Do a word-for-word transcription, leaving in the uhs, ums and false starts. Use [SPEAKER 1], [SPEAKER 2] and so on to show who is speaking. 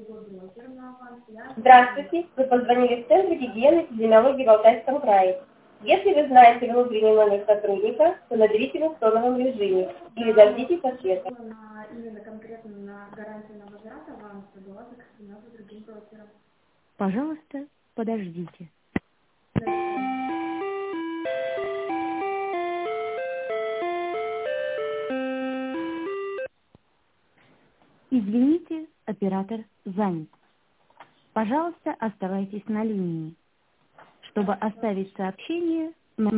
[SPEAKER 1] Здравствуйте, вы позвонили в Центр гигиены и эпидемиологии в Алтайском крае. Если вы знаете внутренний номер сотрудника, то наберите его в тоновом режиме или дождитесь ответа.
[SPEAKER 2] Именно конкретно на гарантию на возврат аванса была закреплена за другим брокером.
[SPEAKER 3] Пожалуйста, подождите. Извините, оператор занят. Пожалуйста, оставайтесь на линии. Чтобы оставить сообщение,